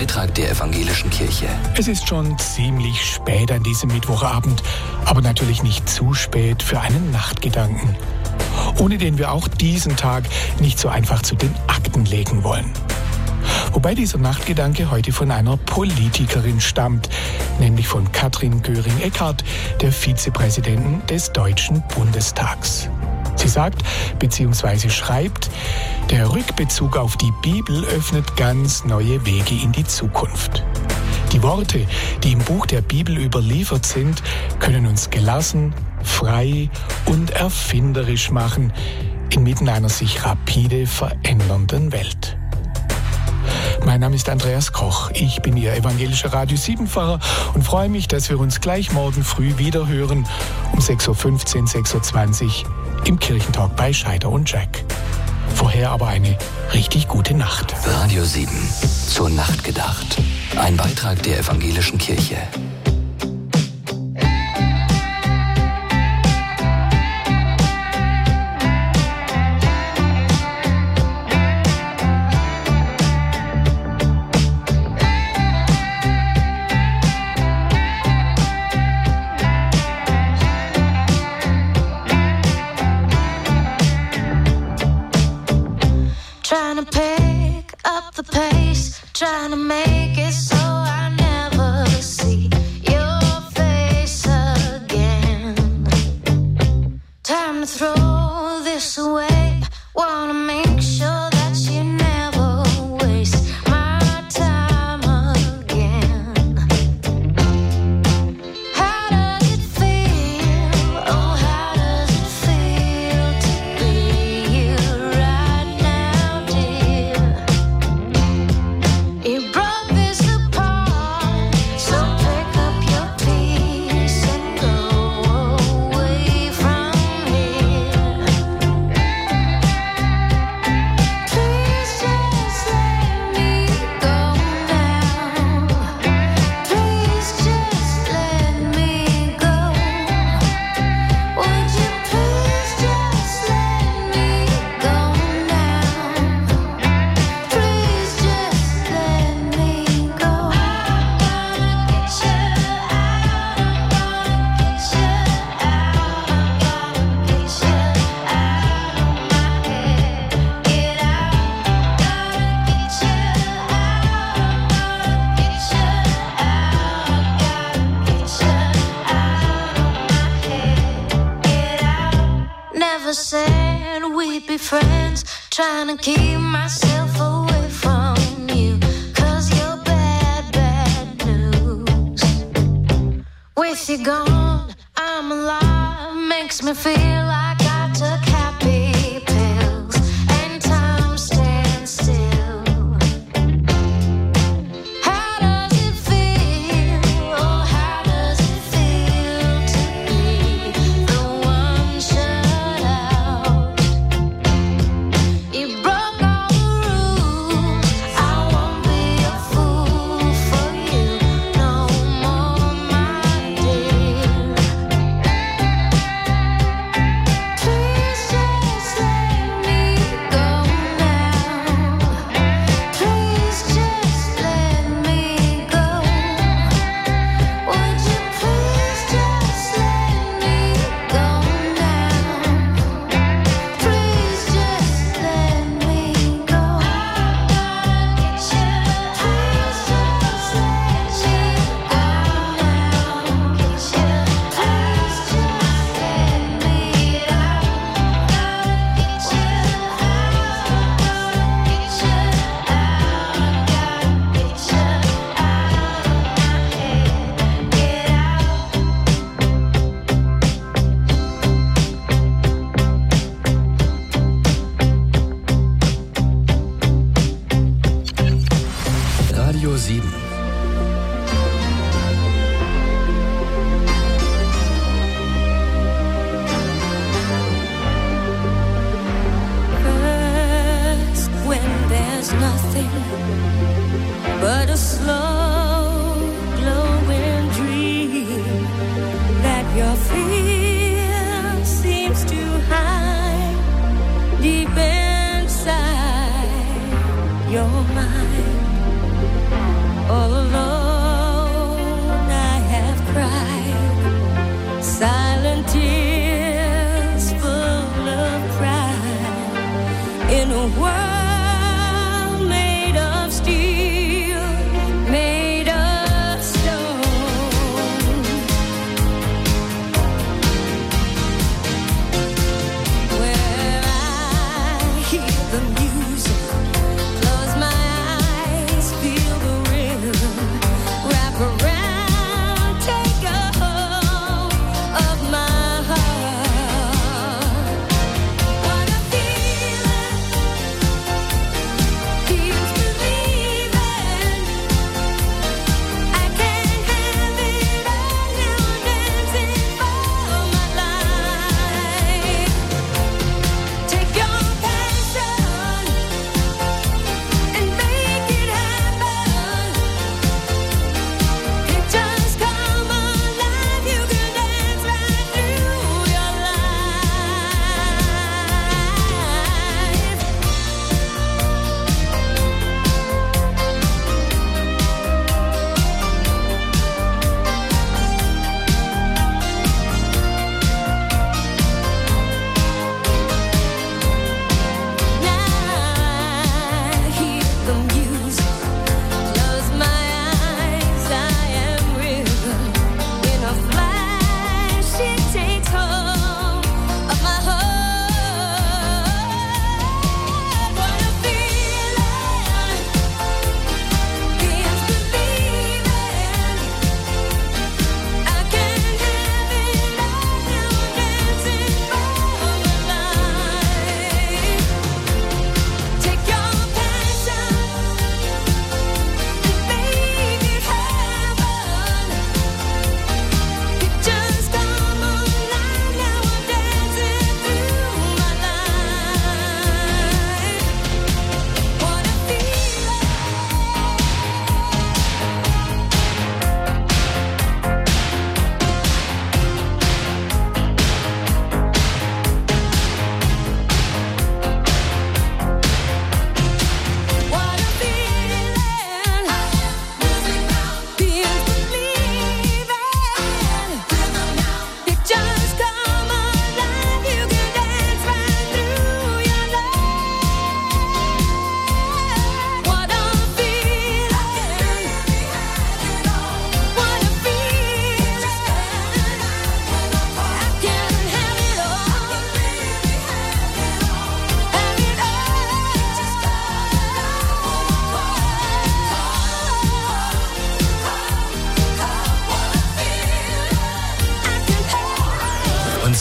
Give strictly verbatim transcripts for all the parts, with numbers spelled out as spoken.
Beitrag der Evangelischen Kirche. Es ist schon ziemlich spät an diesem Mittwochabend, aber natürlich nicht zu spät für einen Nachtgedanken, ohne den wir auch diesen Tag nicht so einfach zu den Akten legen wollen. Wobei dieser Nachtgedanke heute von einer Politikerin stammt, nämlich von Katrin Göring-Eckardt, der Vizepräsidentin des Deutschen Bundestags. Sie sagt bzw. schreibt, der Rückbezug auf die Bibel öffnet ganz neue Wege in die Zukunft. Die Worte, die im Buch der Bibel überliefert sind, können uns gelassen, frei und erfinderisch machen, inmitten einer sich rapide verändernden Welt. Mein Name ist Andreas Koch, ich bin Ihr evangelischer Radio sieben Pfarrer und freue mich, dass wir uns gleich morgen früh wieder hören, um sechs Uhr fünfzehn, sechs Uhr zwanzig im Kirchentalk bei Scheider und Jack. Vorher aber eine richtig gute Nacht. Radio sieben, zur Nacht gedacht. Ein Beitrag der Evangelischen Kirche. Trying to make it so I never see your face again. Time to throw this away. Wanna make sure that you never waste my time again. How does it feel? Oh, how does it feel to be you right now, dear? You broke this apart, so pick up your piece and go away from here. Please just let me go now. Please just let me go. Would you please just let me go now? Please just let me go. I'm gonna get you out. I'm gonna get you out. I'm gonna get you out of my head. Get out. Gonna get you out. I'm gonna get you out. Gotta get you out of my head. Get out. Never said we'd be friends. Trying to keep myself away from you, 'cause you're bad, bad news. With you gone, I'm alive. Makes me feel like I took happy pills and time stands still. How does it feel? Oh, how does it feel to be the one shut out? You broke all the rules. I won't be a fool for you no more, my dear.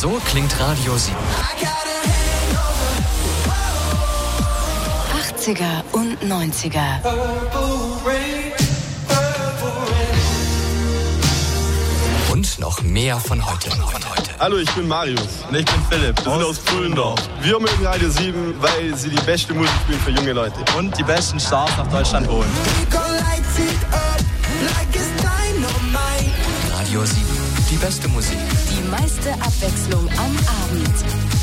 So klingt Radio sieben. achtziger und neunziger. Und noch mehr von heute. Von heute. Hallo, ich bin Marius. Und ich bin Philipp. Wir sind aus Pfullendorf. Wir mögen Radio sieben, weil sie die beste Musik spielen für junge Leute. Und die besten Stars nach Deutschland holen. Radio sieben, die beste Musik. Die meiste Abwechslung am Abend.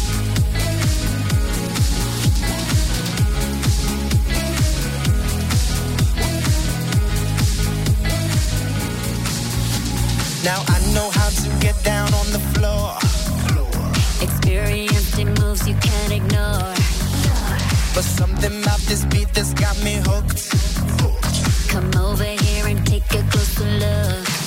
Now I know how to get down on the floor. Experiencing moves you can't ignore. But something about this beat that's got me hooked. Come over here and take a closer look.